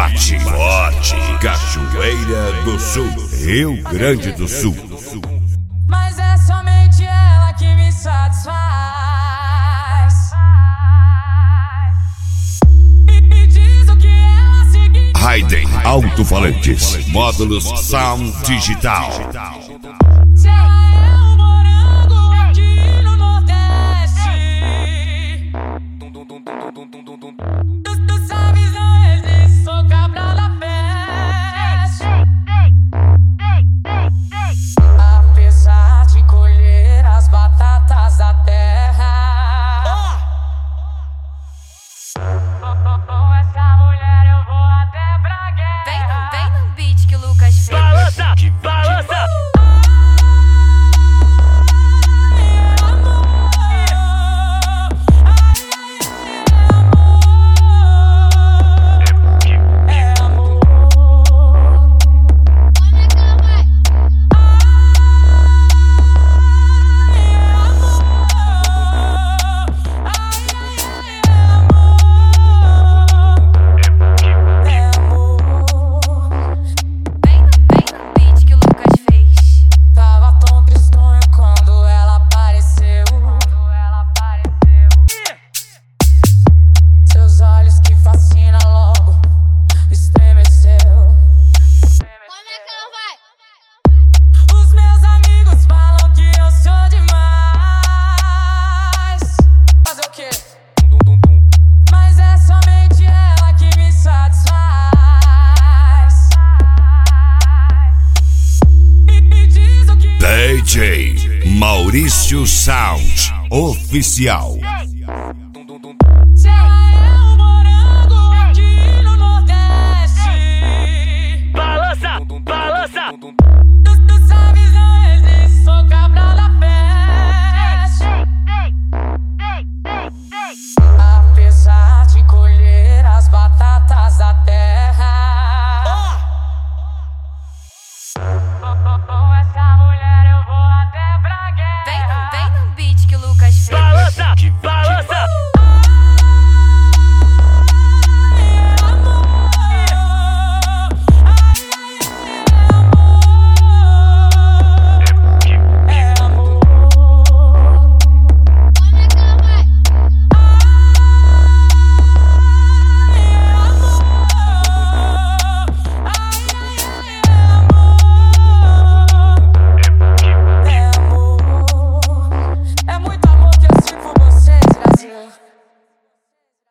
bate forte. Cachoeira do Sul, Rio Grande do Sul. Mas é somente ela que me satisfaz. E diz o que ela seguir. Raiden Alto-Falantes, módulos Sound Digital. Se ela é o morango aqui no Nordeste, tu sabes não existe, sou cabra da peste. Apesar de colher as batatas da terra, com essa mulher eu vou até pra guerra. Vem no beat que o Lucas fez. Balança, balança. DJ Maurício Sound Oficial.